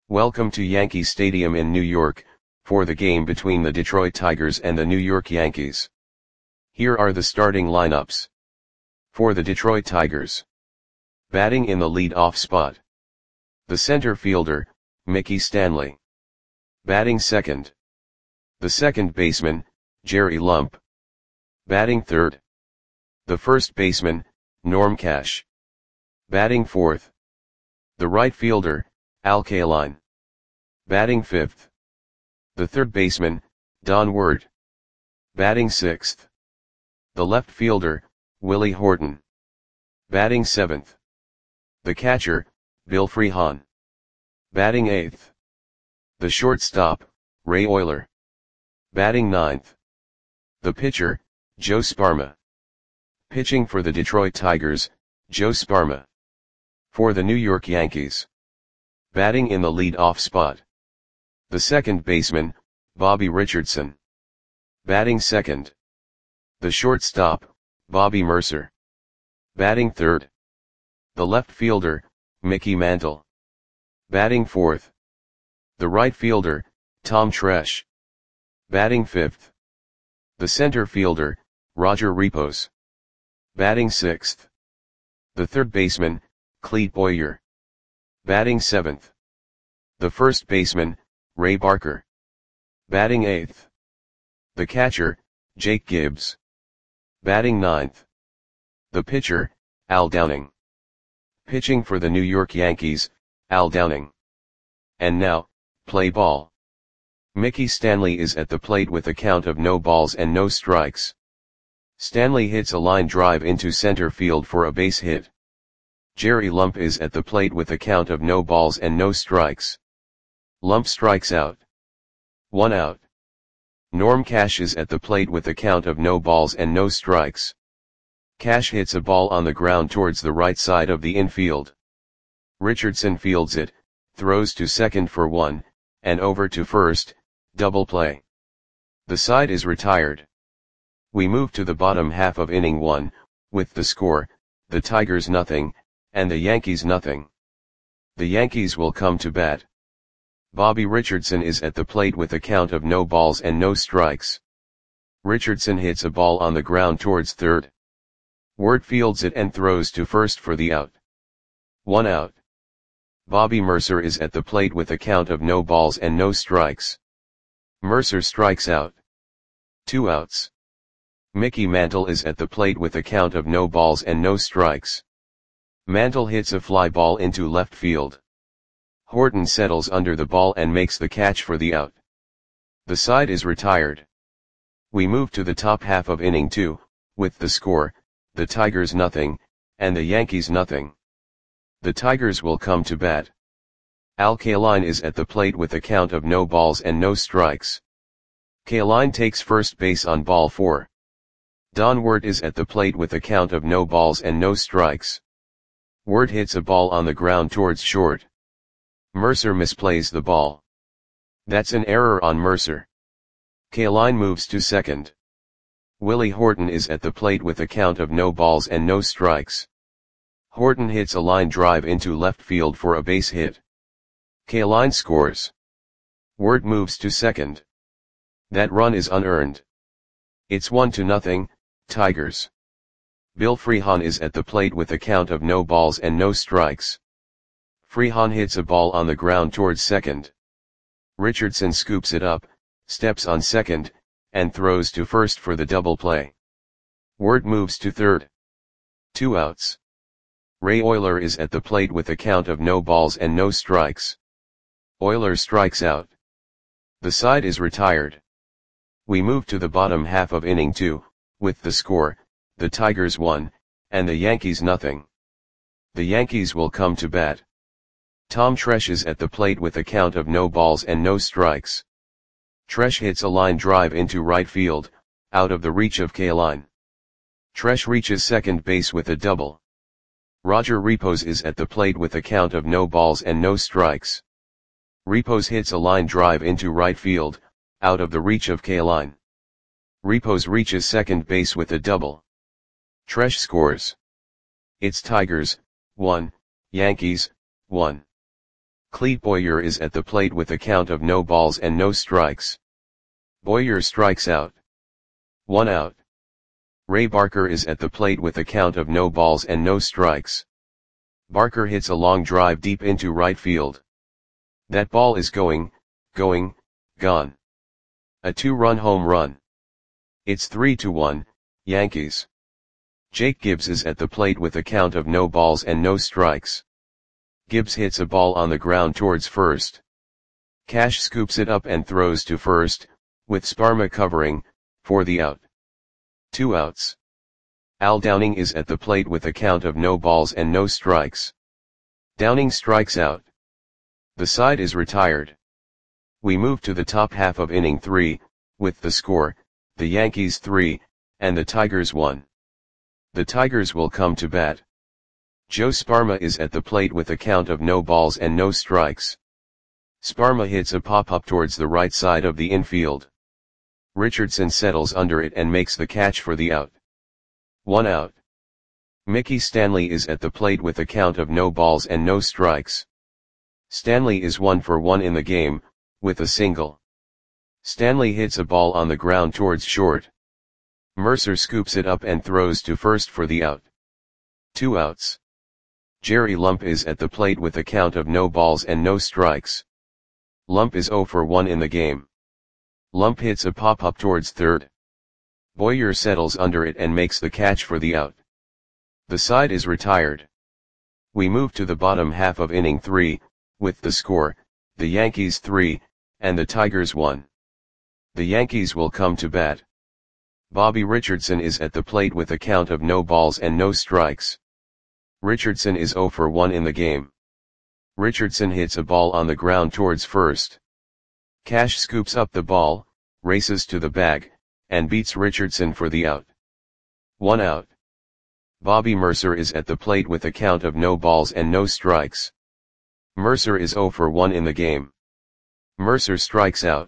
Welcome to Yankee Stadium in New York, for the game between the Detroit Tigers and the New York Yankees. Here are the starting lineups. For the Detroit Tigers. Batting in the lead-off spot. The center fielder, Mickey Stanley. Batting second. The second baseman, Jerry Lump. Batting third. The first baseman, Norm Cash. Batting fourth. The right fielder, Al Kaline. Batting fifth. The third baseman, Don Ward. Batting sixth. The left fielder, Willie Horton. Batting seventh. The catcher, Bill Freehan. Batting eighth. The shortstop, Ray Oyler. Batting ninth. The pitcher, Joe Sparma. Pitching for the Detroit Tigers, Joe Sparma. For the New York Yankees. Batting in the lead-off spot. The second baseman, Bobby Richardson. Batting second. The shortstop, Bobby Murcer. Batting third. The left fielder, Mickey Mantle. Batting fourth. The right fielder, Tom Tresh. Batting fifth. The center fielder, Roger Repos. Batting sixth. The third baseman, Clete Boyer. Batting seventh. The first baseman, Ray Barker. Batting eighth. The catcher, Jake Gibbs. Batting ninth. The pitcher, Al Downing. Pitching for the New York Yankees, Al Downing. And now, play ball. Mickey Stanley is at the plate with a count of no balls and no strikes. Stanley hits a line drive into center field for a base hit. Jerry Lump is at the plate with a count of no balls and no strikes. Lump strikes out. 1 out. Norm Cash is at the plate with a count of no balls and no strikes. Cash hits a ball on the ground towards the right side of the infield. Richardson fields it, throws to second for 1, and over to first, double play. The side is retired. We move to the bottom half of inning 1, with the score, the Tigers nothing, and the Yankees nothing. The Yankees will come to bat. Bobby Richardson is at the plate with a count of no balls and no strikes. Richardson hits a ball on the ground towards third. Ward fields it and throws to first for the out. 1 out. Bobby Murcer is at the plate with a count of no balls and no strikes. Murcer strikes out. 2 outs. Mickey Mantle is at the plate with a count of no balls and no strikes. Mantle hits a fly ball into left field. Horton settles under the ball and makes the catch for the out. The side is retired. We move to the top half of inning 2, with the score, the Tigers nothing, and the Yankees nothing. The Tigers will come to bat. Al Kaline is at the plate with a count of no balls and no strikes. Kaline takes first base on ball 4. Don Ward is at the plate with a count of no balls and no strikes. Ward hits a ball on the ground towards short. Murcer misplays the ball. That's an error on Murcer. Kaline moves to second. Willie Horton is at the plate with a count of no balls and no strikes. Horton hits a line drive into left field for a base hit. Kaline scores. Ward moves to second. That run is unearned. It's 1-0, Tigers. Bill Freehan is at the plate with a count of no balls and no strikes. Freehan hits a ball on the ground towards second. Richardson scoops it up, steps on second, and throws to first for the double play. Ward moves to third. 2 outs. Ray Oyler is at the plate with a count of no balls and no strikes. Oyler strikes out. The side is retired. We move to the bottom half of inning 2, with the score, the Tigers 1, and the Yankees nothing. The Yankees will come to bat. Tom Tresh is at the plate with a count of no balls and no strikes. Tresh hits a line drive into right field, out of the reach of Kaline. Tresh reaches second base with a double. Roger Repos is at the plate with a count of no balls and no strikes. Repos hits a line drive into right field, out of the reach of Kaline. Repos reaches second base with a double. Tresh scores. It's Tigers, 1, Yankees, 1. Clete Boyer is at the plate with a count of no balls and no strikes. Boyer strikes out. 1 out. Ray Barker is at the plate with a count of no balls and no strikes. Barker hits a long drive deep into right field. That ball is gone. A 2-run home run. It's 3-1, Yankees. Jake Gibbs is at the plate with a count of no balls and no strikes. Gibbs hits a ball on the ground towards first. Cash scoops it up and throws to first, with Sparma covering, for the out. 2 outs. Al Downing is at the plate with a count of no balls and no strikes. Downing strikes out. The side is retired. We move to the top half of inning 3, with the score, the Yankees 3, and the Tigers 1. The Tigers will come to bat. Joe Sparma is at the plate with a count of no balls and no strikes. Sparma hits a pop-up towards the right side of the infield. Richardson settles under it and makes the catch for the out. 1 out. Mickey Stanley is at the plate with a count of no balls and no strikes. Stanley is 1 for 1 in the game, with a single. Stanley hits a ball on the ground towards short. Mercer scoops it up and throws to first for the out. 2 outs. Jerry Lump is at the plate with a count of no balls and no strikes. Lump is 0 for 1 in the game. Lump hits a pop-up towards third. Boyer settles under it and makes the catch for the out. The side is retired. We move to the bottom half of inning 3, with the score, the Yankees 3, and the Tigers 1. The Yankees will come to bat. Bobby Richardson is at the plate with a count of no balls and no strikes. Richardson is 0 for 1 in the game. Richardson hits a ball on the ground towards first. Cash scoops up the ball, races to the bag, and beats Richardson for the out. 1 out. Bobby Mercer is at the plate with a count of no balls and no strikes. Mercer is 0 for 1 in the game. Mercer strikes out.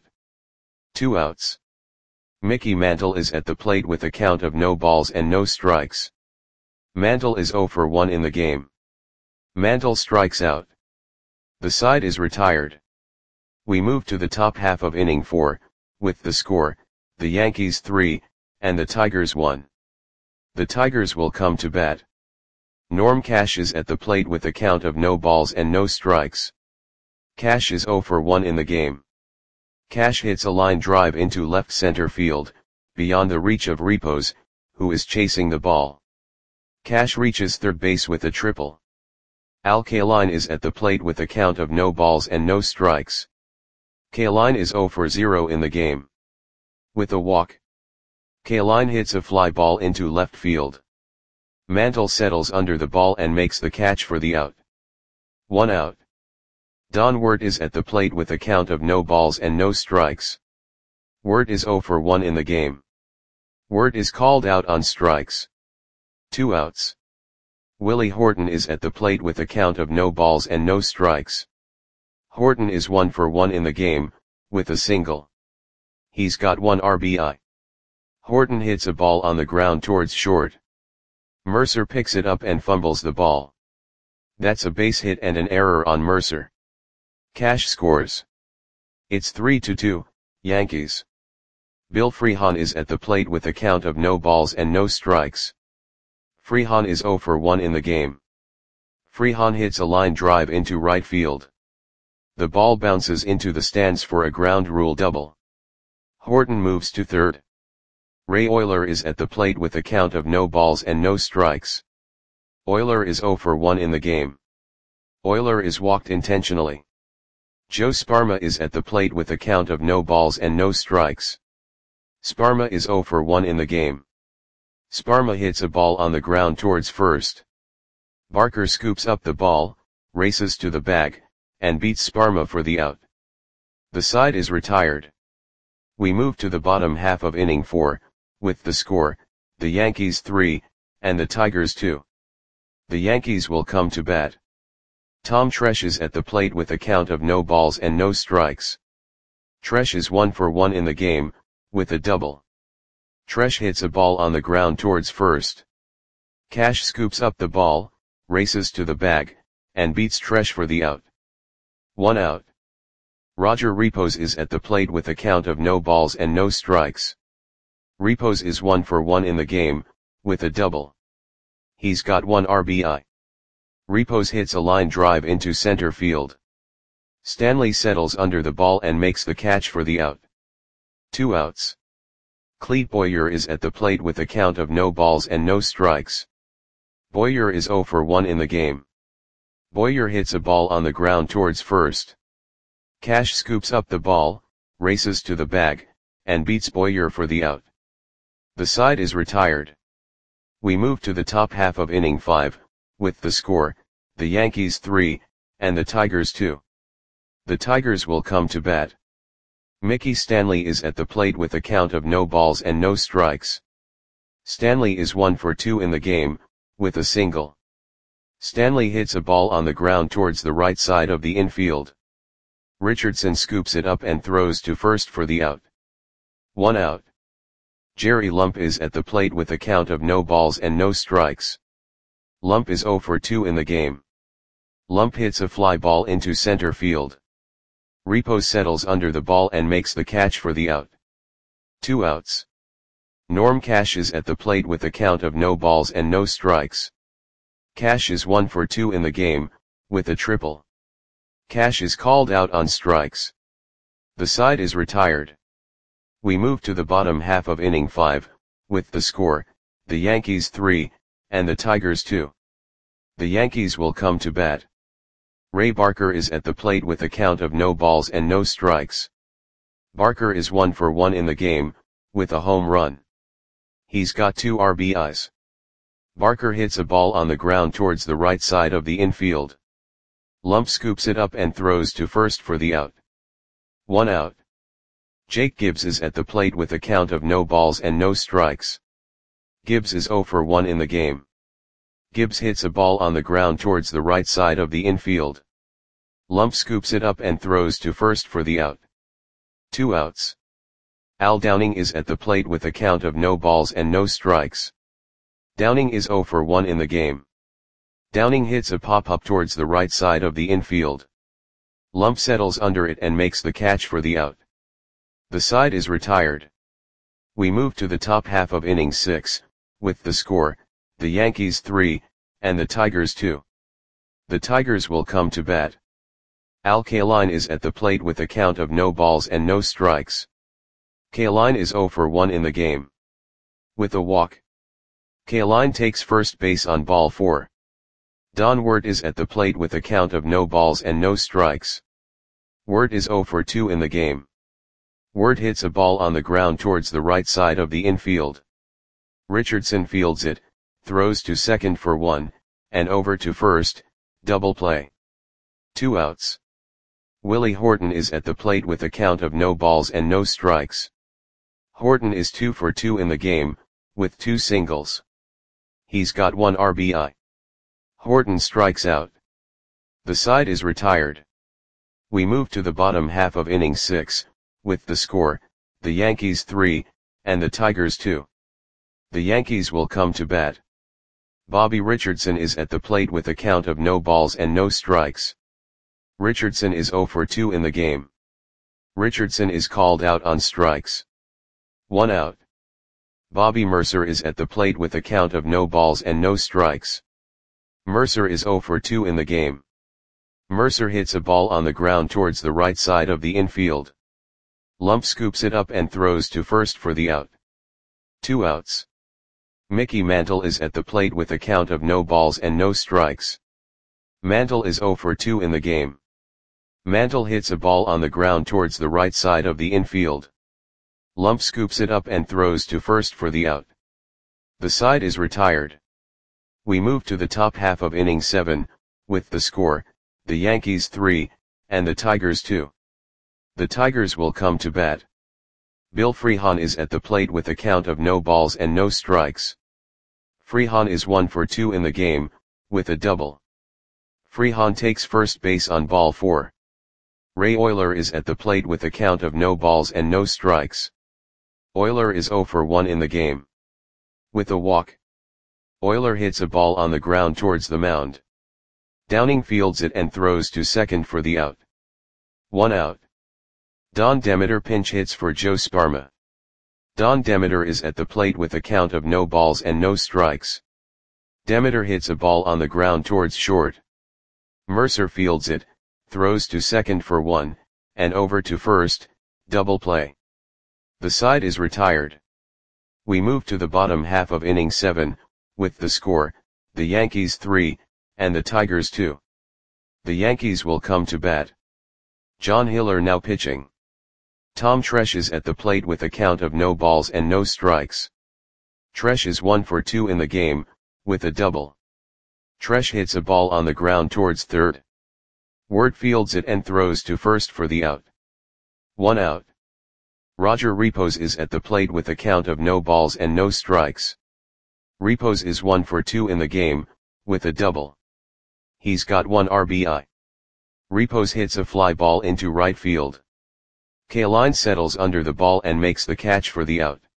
2 outs. Mickey Mantle is at the plate with a count of no balls and no strikes. Mantle is 0 for 1 in the game. Mantle strikes out. The side is retired. We move to the top half of inning 4, with the score, the Yankees 3, and the Tigers 1. The Tigers will come to bat. Norm Cash is at the plate with a count of no balls and no strikes. Cash is 0 for 1 in the game. Cash hits a line drive into left center field, beyond the reach of Repos, who is chasing the ball. Cash reaches third base with a triple. Al Kaline is at the plate with a count of no balls and no strikes. Kaline is 0 for 0 in the game. With a walk, Kaline hits a fly ball into left field. Mantle settles under the ball and makes the catch for the out. 1 out. Don Wirt is at the plate with a count of no balls and no strikes. Wirt is 0 for 1 in the game. Wirt is called out on strikes. 2 outs. Willie Horton is at the plate with a count of no balls and no strikes. Horton is 1 for 1 in the game, with a single. He's got 1 RBI. Horton hits a ball on the ground towards short. Mercer picks it up and fumbles the ball. That's a base hit and an error on Mercer. Cash scores. It's 3-2, Yankees. Bill Freehan is at the plate with a count of no balls and no strikes. Freehan is 0 for 1 in the game. Freehan hits a line drive into right field. The ball bounces into the stands for a ground rule double. Horton moves to third. Ray Oyler is at the plate with a count of no balls and no strikes. Oyler is 0 for 1 in the game. Oyler is walked intentionally. Joe Sparma is at the plate with a count of no balls and no strikes. Sparma is 0 for 1 in the game. Sparma hits a ball on the ground towards first. Barker scoops up the ball, races to the bag, and beats Sparma for the out. The side is retired. We move to the bottom half of inning 4, with the score, the Yankees 3, and the Tigers 2. The Yankees will come to bat. Tom Tresh is at the plate with a count of no balls and no strikes. Tresh is 1 for 1 in the game, with a double. Tresh hits a ball on the ground towards first. Cash scoops up the ball, races to the bag, and beats Tresh for the out. 1 out. Roger Repos is at the plate with a count of no balls and no strikes. Repos is 1 for 1 in the game, with a double. He's got 1 RBI. Repos hits a line drive into center field. Stanley settles under the ball and makes the catch for the out. 2 outs. Clete Boyer is at the plate with a count of no balls and no strikes. Boyer is 0 for 1 in the game. Boyer hits a ball on the ground towards first. Cash scoops up the ball, races to the bag, and beats Boyer for the out. The side is retired. We move to the top half of inning 5, with the score, the Yankees 3, and the Tigers 2. The Tigers will come to bat. Mickey Stanley is at the plate with a count of no balls and no strikes. Stanley is 1 for 2 in the game, with a single. Stanley hits a ball on the ground towards the right side of the infield. Richardson scoops it up and throws to first for the out. 1 out. Jerry Lump is at the plate with a count of no balls and no strikes. Lump is 0 for 2 in the game. Lump hits a fly ball into center field. Repos settles under the ball and makes the catch for the out. 2 outs. Norm Cash is at the plate with a count of no balls and no strikes. Cash is 1 for 2 in the game, with a triple. Cash is called out on strikes. The side is retired. We move to the bottom half of inning 5, with the score, the Yankees 3, and the Tigers 2. The Yankees will come to bat. Ray Barker is at the plate with a count of no balls and no strikes. Barker is 1 for 1 in the game, with a home run. He's got 2 RBIs. Barker hits a ball on the ground towards the right side of the infield. Lump scoops it up and throws to first for the out. 1 out. Jake Gibbs is at the plate with a count of no balls and no strikes. Gibbs is 0 for 1 in the game. Gibbs hits a ball on the ground towards the right side of the infield. Lump scoops it up and throws to first for the out. 2 outs. Al Downing is at the plate with a count of no balls and no strikes. Downing is 0 for 1 in the game. Downing hits a pop-up towards the right side of the infield. Lump settles under it and makes the catch for the out. The side is retired. We move to the top half of inning 6, with the score, the Yankees 3, and the Tigers 2. The Tigers will come to bat. Al Kaline is at the plate with a count of no balls and no strikes. Kaline is 0 for 1 in the game. With a walk. Kaline takes first base on ball 4. Don Wirt is at the plate with a count of no balls and no strikes. Wirt is 0 for 2 in the game. Wirt hits a ball on the ground towards the right side of the infield. Richardson fields it, throws to second for 1, and over to first, double play. 2 outs. Willie Horton is at the plate with a count of no balls and no strikes. Horton is 2 for 2 in the game, with 2 singles. He's got 1 RBI. Horton strikes out. The side is retired. We move to the bottom half of inning 6, with the score, the Yankees 3, and the Tigers 2. The Yankees will come to bat. Bobby Richardson is at the plate with a count of no balls and no strikes. Richardson is 0 for 2 in the game. Richardson is called out on strikes. 1 out. Bobby Mercer is at the plate with a count of no balls and no strikes. Mercer is 0 for 2 in the game. Mercer hits a ball on the ground towards the right side of the infield. Lump scoops it up and throws to first for the out. 2 outs. Mickey Mantle is at the plate with a count of no balls and no strikes. Mantle is 0 for 2 in the game. Mantle hits a ball on the ground towards the right side of the infield. Lump scoops it up and throws to first for the out. The side is retired. We move to the top half of inning 7, with the score, the Yankees 3, and the Tigers 2. The Tigers will come to bat. Bill Freehan is at the plate with a count of no balls and no strikes. Freehan is 1 for 2 in the game, with a double. Freehan takes first base on ball 4. Ray Oyler is at the plate with a count of no balls and no strikes. Oyler is 0 for 1 in the game. With a walk. Oyler hits a ball on the ground towards the mound. Downing fields it and throws to second for the out. 1 out. Don Demeter pinch hits for Joe Sparma. Don Demeter is at the plate with a count of no balls and no strikes. Demeter hits a ball on the ground towards short. Mercer fields it, throws to second for 1, and over to first, double play. The side is retired. We move to the bottom half of inning 7, with the score, the Yankees 3, and the Tigers 2. The Yankees will come to bat. John Hiller now pitching. Tom Tresh is at the plate with a count of no balls and no strikes. Tresh is 1 for 2 in the game, with a double. Tresh hits a ball on the ground towards third. Wirt fields it and throws to first for the out. 1 out. Roger Repos is at the plate with a count of no balls and no strikes. Repos is 1 for 2 in the game, with a double. He's got 1 RBI. Repos hits a fly ball into right field. Kaline settles under the ball and makes the catch for the out.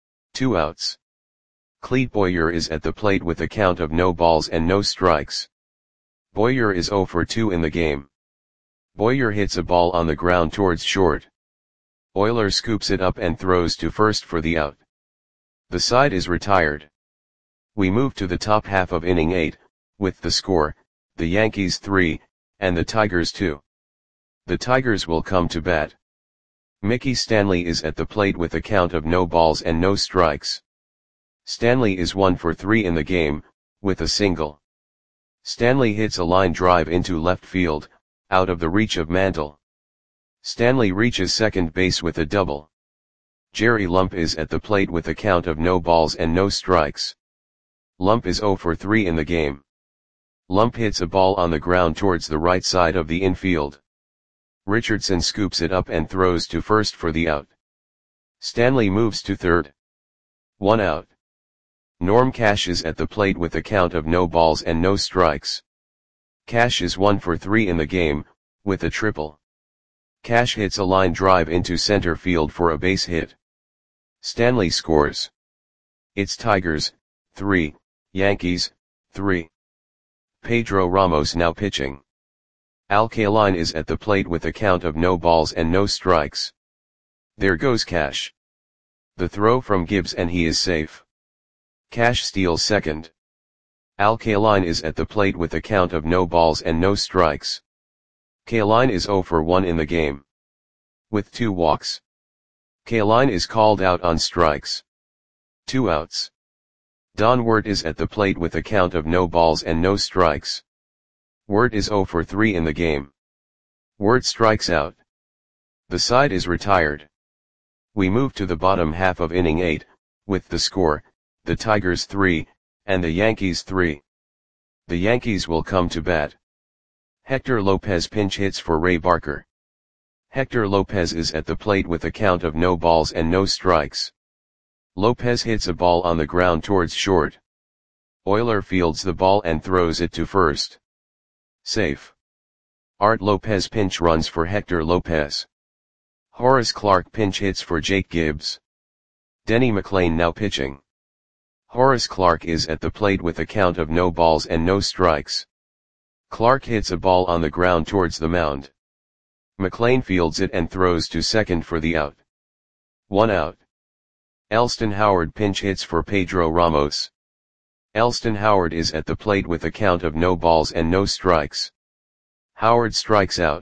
2 outs. Clete Boyer is at the plate with a count of no balls and no strikes. Boyer is 0 for 2 in the game. Boyer hits a ball on the ground towards short. Euler scoops it up and throws to first for the out. The side is retired. We move to the top half of inning 8, with the score, the Yankees 3, and the Tigers 2. The Tigers will come to bat. Mickey Stanley is at the plate with a count of no balls and no strikes. Stanley is 1 for 3 in the game, with a single. Stanley hits a line drive into left field, out of the reach of Mantle. Stanley reaches second base with a double. Jerry Lump is at the plate with a count of no balls and no strikes. Lump is 0 for 3 in the game. Lump hits a ball on the ground towards the right side of the infield. Richardson scoops it up and throws to first for the out. Stanley moves to third. 1 out. Norm Cash is at the plate with a count of no balls and no strikes. Cash is 1 for 3 in the game, with a triple. Cash hits a line drive into center field for a base hit. Stanley scores. It's Tigers, 3, Yankees, 3. Pedro Ramos now pitching. Al Kaline is at the plate with a count of no balls and no strikes. There goes Cash. The throw from Gibbs and he is safe. Cash steals second. Al Kaline is at the plate with a count of no balls and no strikes. Kaline is 0 for 1 in the game. With 2 walks. Kaline is called out on strikes. 2 outs. Don Wirt is at the plate with a count of no balls and no strikes. Wirt is 0 for 3 in the game. Wirt strikes out. The side is retired. We move to the bottom half of inning 8, with the score, the Tigers 3, and the Yankees 3. The Yankees will come to bat. Hector Lopez pinch hits for Ray Barker. Hector Lopez is at the plate with a count of no balls and no strikes. Lopez hits a ball on the ground towards short. Euler fields the ball and throws it to first. Safe. Art Lopez pinch runs for Hector Lopez. Horace Clarke pinch hits for Jake Gibbs. Denny McLain now pitching. Horace Clarke is at the plate with a count of no balls and no strikes. Clarke hits a ball on the ground towards the mound. McLain fields it and throws to second for the out. 1 out. Elston Howard pinch hits for Pedro Ramos. Elston Howard is at the plate with a count of no balls and no strikes. Howard strikes out.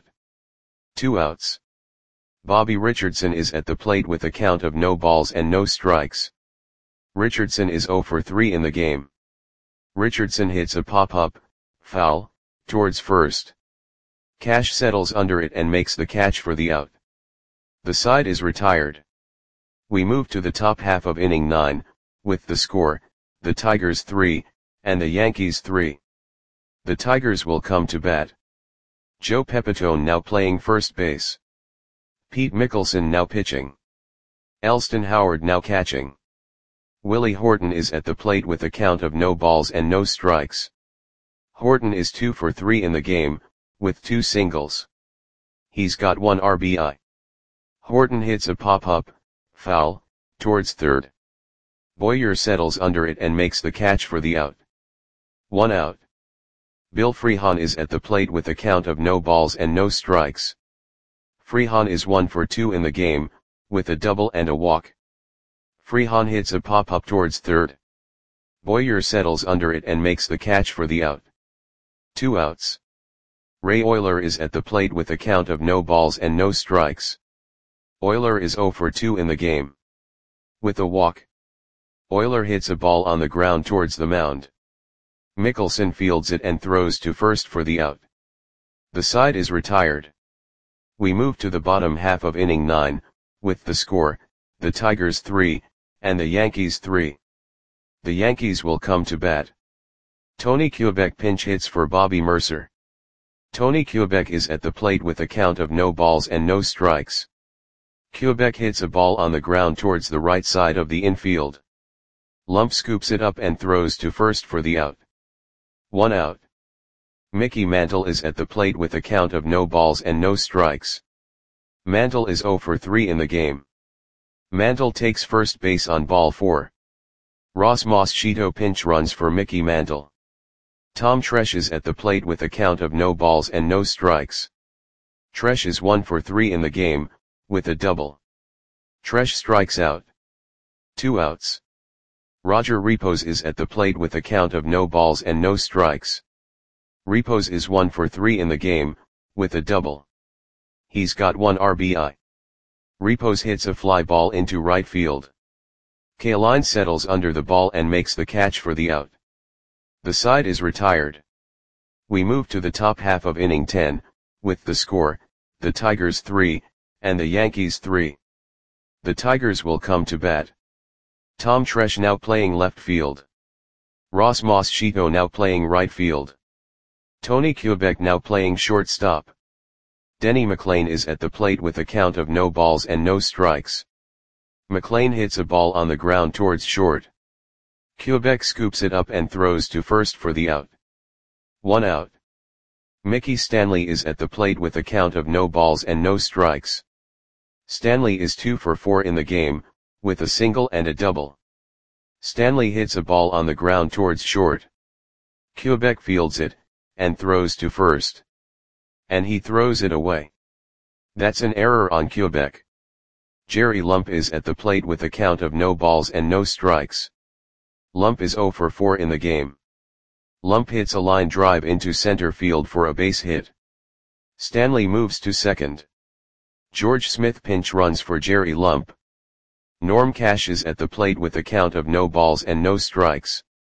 2 outs. Bobby Richardson is at the plate with a count of no balls and no strikes. Richardson is 0 for 3 in the game. Richardson hits a pop-up, foul, towards first. Cash settles under it and makes the catch for the out. The side is retired. We move to the top half of inning 9, with the score, the Tigers 3, and the Yankees 3. The Tigers will come to bat. Joe Pepitone now playing first base. Pete Mickelson now pitching. Elston Howard now catching. Willie Horton is at the plate with a count of no balls and no strikes. Horton is 2 for 3 in the game, with 2 singles. He's got 1 RBI. Horton hits a pop-up, foul, towards third. Boyer settles under it and makes the catch for the out. 1 out. Bill Freehan is at the plate with a count of no balls and no strikes. Freehan is 1 for 2 in the game, with a double and a walk. Freehan hits a pop-up towards third. Boyer settles under it and makes the catch for the out. 2 outs. Ray Oyler is at the plate with a count of no balls and no strikes. Oyler is 0 for 2 in the game. With a walk. Oyler hits a ball on the ground towards the mound. Mickelson fields it and throws to first for the out. The side is retired. We move to the bottom half of inning 9, with the score, the Tigers 3, and the Yankees 3. The Yankees will come to bat. Tony Kubek pinch hits for Bobby Mercer. Tony Kubek is at the plate with a count of no balls and no strikes. Kubek hits a ball on the ground towards the right side of the infield. Lump scoops it up and throws to first for the out. 1 out. Mickey Mantle is at the plate with a count of no balls and no strikes. Mantle is 0 for 3 in the game. Mantle takes first base on ball 4. Ross Moschito pinch runs for Mickey Mantle. Tom Tresh is at the plate with a count of no balls and no strikes. Tresh is 1 for 3 in the game, with a double. Tresh strikes out. 2 outs. Roger Repos is at the plate with a count of no balls and no strikes. Repos is 1 for 3 in the game, with a double. He's got 1 RBI. Repos hits a fly ball into right field. Kaline settles under the ball and makes the catch for the out. The side is retired. We move to the top half of inning 10, with the score, the Tigers 3, and the Yankees 3. The Tigers will come to bat. Tom Tresh now playing left field. Ross Moschito now playing right field. Tony Kubek now playing shortstop. Denny McLain is at the plate with a count of no balls and no strikes. McLain hits a ball on the ground towards short. Kubek scoops it up and throws to first for the out. 1 out. Mickey Stanley is at the plate with a count of no balls and no strikes. Stanley is 2 for 4 in the game, with a single and a double. Stanley hits a ball on the ground towards short. Kubek fields it, and throws to first. And he throws it away. That's an error on Kubek. Jerry Lump is at the plate with a count of no balls and no strikes. Lump is 0 for 4 in the game. Lump hits a line drive into center field for a base hit. Stanley moves to second. George Smith pinch runs for Jerry Lump. Norm Cash is at the plate with a count of no balls and no strikes.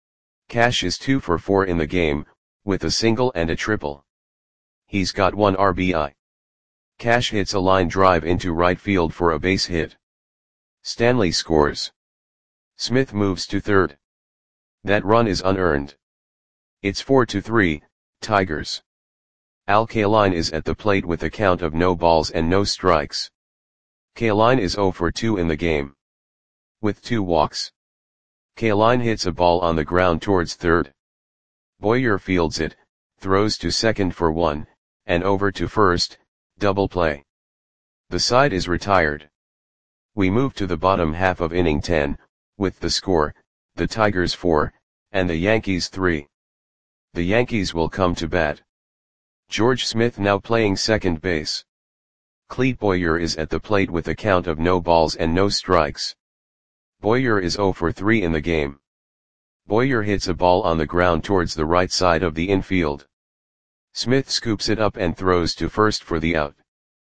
Cash is 2 for 4 in the game, with a single and a triple. He's got 1 RBI. Cash hits a line drive into right field for a base hit. Stanley scores. Smith moves to third. That run is unearned. It's 4-3, Tigers. Al Kaline is at the plate with a count of no balls and no strikes. Kaline is 0 for 2 in the game. With 2 walks. Kaline hits a ball on the ground towards third. Boyer fields it, throws to second for 1, and over to first, double play. The side is retired. We move to the bottom half of inning 10, with the score, the Tigers 4, and the Yankees 3. The Yankees will come to bat. George Smith now playing second base. Clete Boyer is at the plate with a count of no balls and no strikes. Boyer is 0 for 3 in the game. Boyer hits a ball on the ground towards the right side of the infield. Smith scoops it up and throws to first for the out.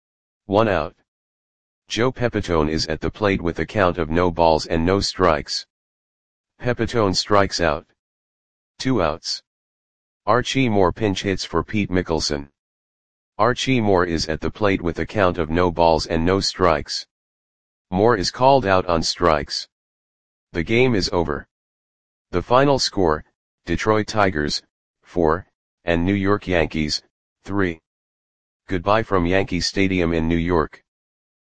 1 out. Joe Pepitone is at the plate with a count of no balls and no strikes. Pepitone strikes out. 2 outs. Archie Moore pinch hits for Pete Mickelson. Archie Moore is at the plate with a count of no balls and no strikes. Moore is called out on strikes. The game is over. The final score, Detroit Tigers, 4, and New York Yankees, 3. Goodbye from Yankee Stadium in New York.